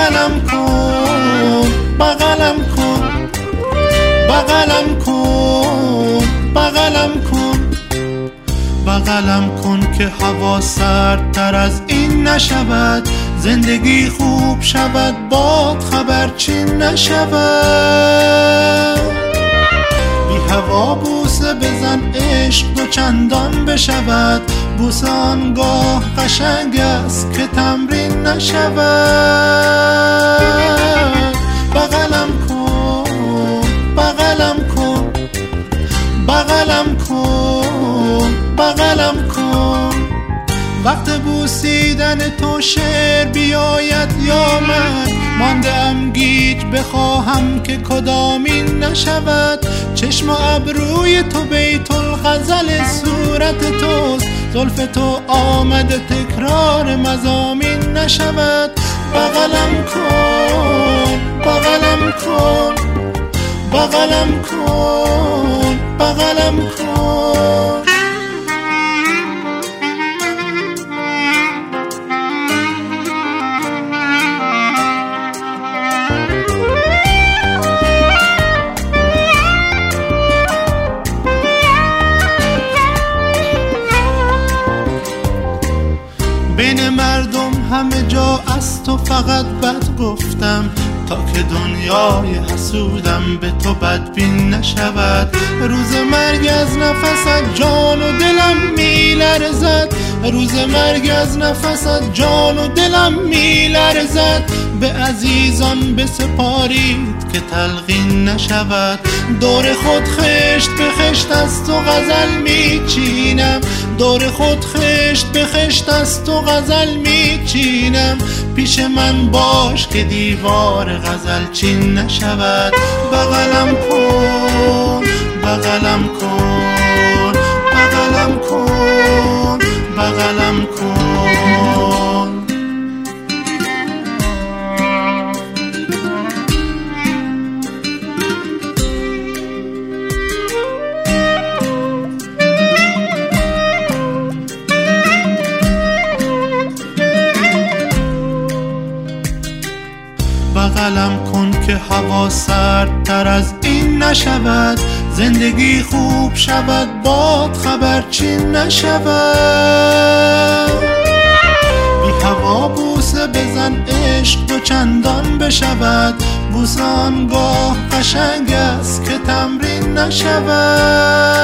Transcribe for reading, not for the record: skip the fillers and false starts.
بغلم کن، بغلم کن، بغلم کن، بغلم کن، بغلم کن که هوا سردتر از این نشود، زندگی خوب شود، باد خبرچین نشود. بی هوا بوسه بزن عشق دو چندان بشود، بوسه آنگاه قشنگ است که تمرین نشود. بغلم کن، بغلم کن، بغلم کن، بغلم کن. وقت بوسیدن تو شعر بیاید یا من، مانده ام گیج بخواهم که کدامین نشود. چشم و ابروی تو بیت الغزل صورت توست، زلف تو آمده تکرار مضامین نشود. بغلم کن، بغلم کن، بغلم کن، بغلم کن. بین مردم همه جا از تو فقط بد گفتم، تا که دنیای حسودم به تو بدبین نشود. روز مرگ از نفست جان و دلم میلرزد، روز مرگ از نفست جان و دلم میلرزد. به عزیزان بسپارید که تلقین نشود، دور خود خشت به خشت از تو غزل میچینم، دور خود خشت به خشت از تو غزل میچینم. پیش من باش که دیوار غزل چین نشود. بغلم کن، بغلم کن، بغلم کن، بغلم کن. بغلم کن که هوا سردتر از این نشود، زندگی خوب شود، باد خبرچین نشود. بی هوا بوسه بزن عشق دو چندان بشود، بوسه آنگاه قشنگ است که تمرین نشود.